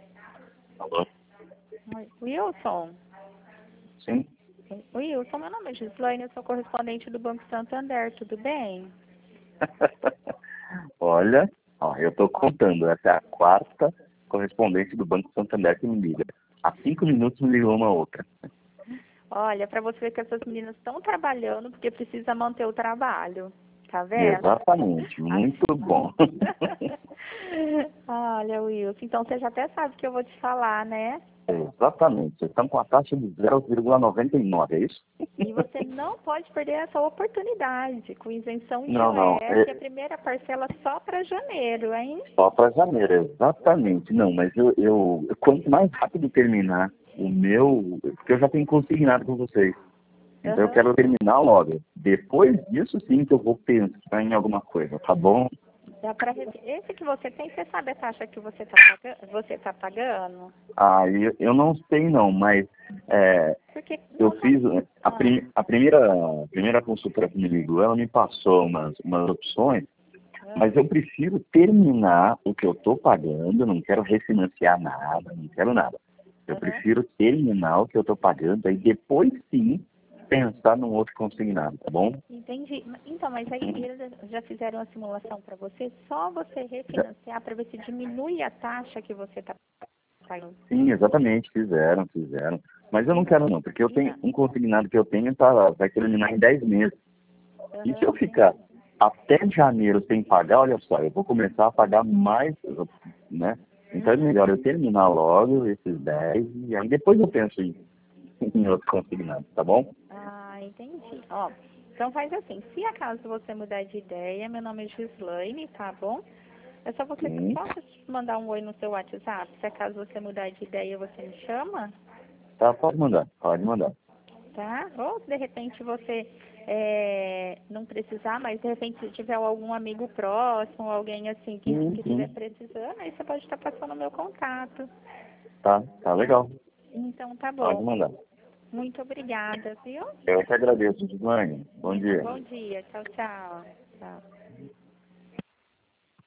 Alô? Oi, Wilson. Sim? Wilson, meu nome é Gislaine, eu sou correspondente do Banco Santander, tudo bem? Olha, ó, eu tô contando, essa é a quarta correspondente do Banco Santander que me liga. Há 5 minutos me ligou uma outra. Olha, para você ver que essas meninas estão trabalhando porque precisa manter o trabalho, tá vendo? Exatamente, muito bom. Olha, Wilson, então você já até sabe o que eu vou te falar, né? Exatamente, vocês estão com a taxa de 0,99, é isso? E você não pode perder essa oportunidade, com isenção de Não, IOF, a primeira parcela só para janeiro, hein? só para janeiro, exatamente. Não, mas quanto mais rápido terminar o meu, porque eu já tenho consignado com vocês. Então eu Aham. quero terminar logo. Depois disso sim que eu vou pensar em alguma coisa, tá bom? Dá pra... Esse que você tem, você sabe a taxa que você tá pagando? Ah, eu não sei não, mas Porque eu não tá... fiz a primeira consultora que me ligou, ela me passou umas opções, mas eu prefiro terminar o que eu estou pagando, não quero refinanciar nada, não quero nada. Eu Aham. prefiro terminar o que eu estou pagando, aí depois sim pensar num outro consignado, tá bom? Entendi. Então, mas aí eles já fizeram a simulação para você, só você Já- refinanciar para ver se diminui a taxa que você está pagando. Sim, exatamente, fizeram. Mas eu não quero não, porque eu tenho Então, um consignado que eu tenho vai terminar em 10 meses. E se eu aham, ficar até janeiro sem pagar, olha só, eu vou começar a pagar mais, né? Então é melhor eu terminar logo esses 10 e aí depois eu penso em outro consignado, tá bom? Ah, entendi. Ó, então faz assim, se acaso você mudar de ideia, meu nome é Gislaine, tá bom? É só você, Sim, posso te mandar um oi no seu WhatsApp? Se acaso você mudar de ideia, você me chama, tá, pode mandar. tá? Ou de repente você não precisar, mas de repente se tiver algum amigo próximo, alguém assim que estiver Sim, precisando, aí você pode estar passando o meu contato, tá tá? legal, Então tá pode bom. mandar. Muito obrigada, viu? Eu que agradeço, Gislaine. Bom dia. Bom dia, tchau, tchau. Tchau.